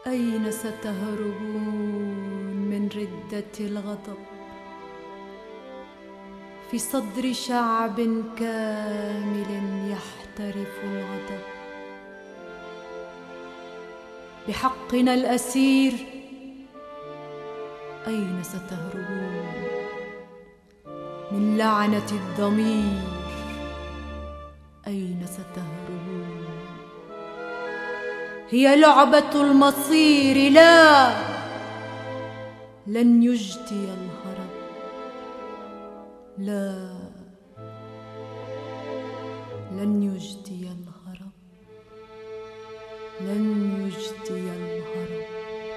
أين ستهربون من ردة الغضب في صدر شعب كامل يحترف الغضب؟ بحقنا الأسير أين ستهربون من لعنة الضمير؟ أين ستهربون؟ هي لعبة المصير، لا، لن يجدي الهرب، لا، لن يجدي الهرب، لن يجدي الهرب.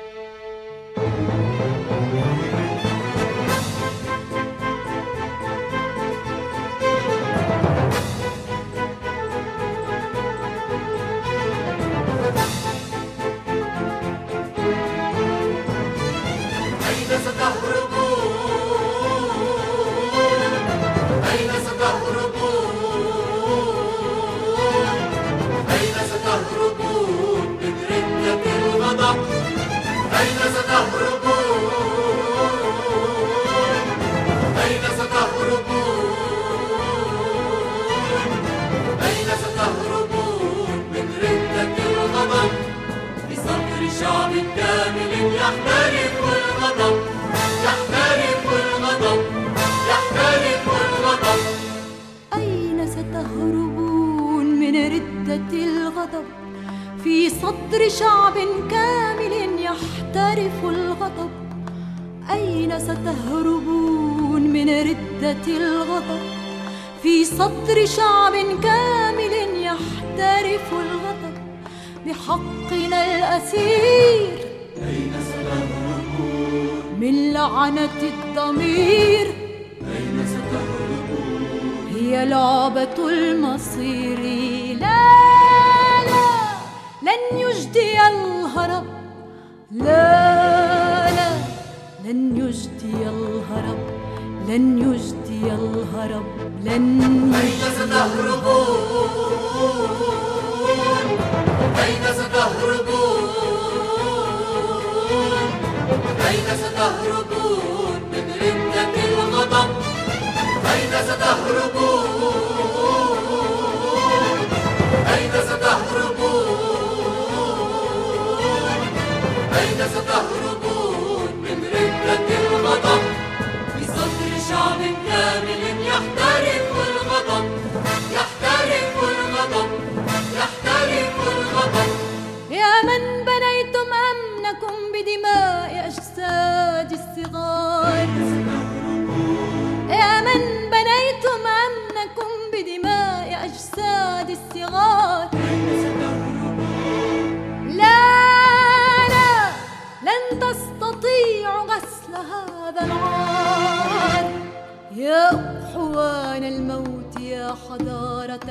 شعب كامل يحترف الغضب، يحترف الغضب، يحترف الغضب. أين ستهربون من ردة الغضب في صدر شعب كامل يحترف الغضب؟ أين ستهربون من ردة الغضب في صدر شعب كامل يحترف الغضب؟ بحقنا الأسير أين ستهربون من لعنة الضمير؟ أين ستهربون هي لعبة المصير، لا، لا، لن يجدي الهرب، لا، لا، لن يجدي الهرب، لن يجدي الهرب، لن أين ستهربون؟ أين ستهربون؟ أين ستهربون من ردة الغضب؟ أين ستهربون؟ أين ستهربون؟ أين ستهربون من ردة الغضب؟ في صدر شعب كامل يحترف الغضب، يحترف الغضب، يحترف الغضب. يا من بنيتم أمنكم بدماء أجساد الصغار، يا من بنيتم أمنكم بدماء أجساد الصغار، لا، لا، لن تستطيعوا غسل هذا العار. يا أحوان الموت، يا حضارة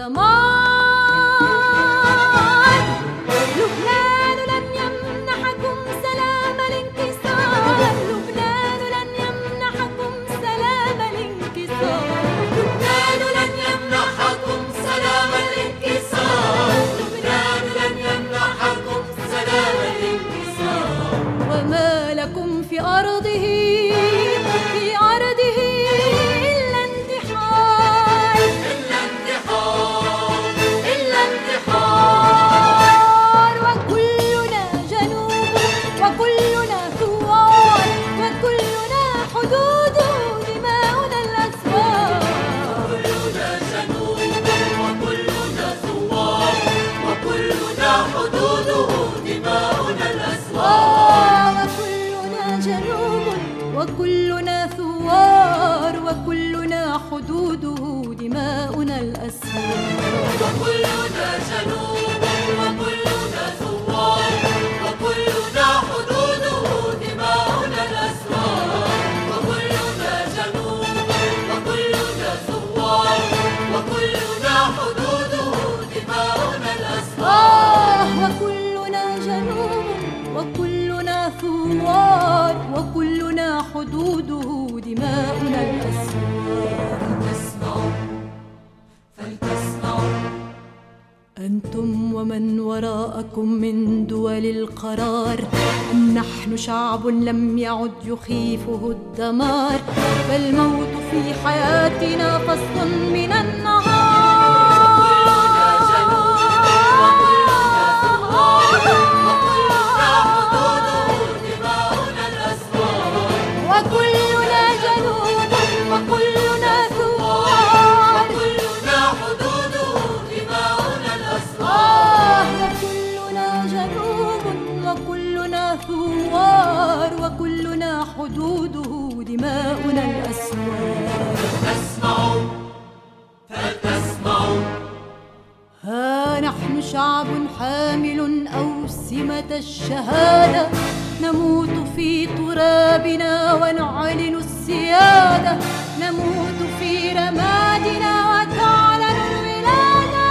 الدمار، لبنان لن يمنحكم سلام الانكسار، لبنان لن يمنحكم سلام الانكسار، لبنان لن يمنحكم سلام الانكسار، لبنان لن يمنحكم سلام الانكسار. وما لكم في أرضه، في أرضه إلا انتحار، إلا انتحار، إلا انتحار. وكلنا جنوب وكلنا ثوار، وكلنا حدود دماؤنا الأسوار، كلنا جنوب وكلنا ثوار، وكلنا حدوده دماؤنا الأسوار. وكلنا جنوب وكلنا ثوار، وكلنا حدوده دماؤنا الأسوار. وكلنا جنوب وكلنا ثوار، وكلنا حدوده دماؤنا الأسوار. وكلنا جنوب وكلنا ثوار، وكلنا حدوده دماؤنا الأسوار. وكلنا جنوب وكلنا ثوار، وكلنا حدوده دماؤنا الأسوار. فلتسمعوا، فلتسمعوا أنتم ومن من وراءكم من دول القرار أم نحن شعب لم يعد يخيفه الدمار، فالموت في حياتنا فصل من وكلنا جنوب وكلنا ثوار، وكلنا حدوده دماؤنا الأسرار. وكلنا جنوب وكلنا ثوار، وكلنا حدوده دماؤنا الأسوار. تسمعوا فلتسمعوا، ها نحن شعب حامل أوسمة الشهادة، نموت في ترابنا ونعلن السيادة، نموت في رمادنا وتعلن الولادة.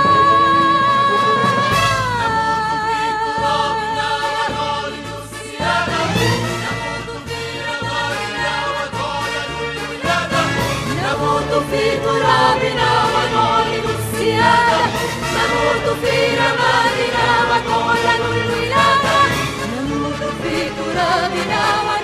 نموت في ترابنا ونعلن السيادة، نموت في رمادنا وتعلن الولادة، نموت في ترابنا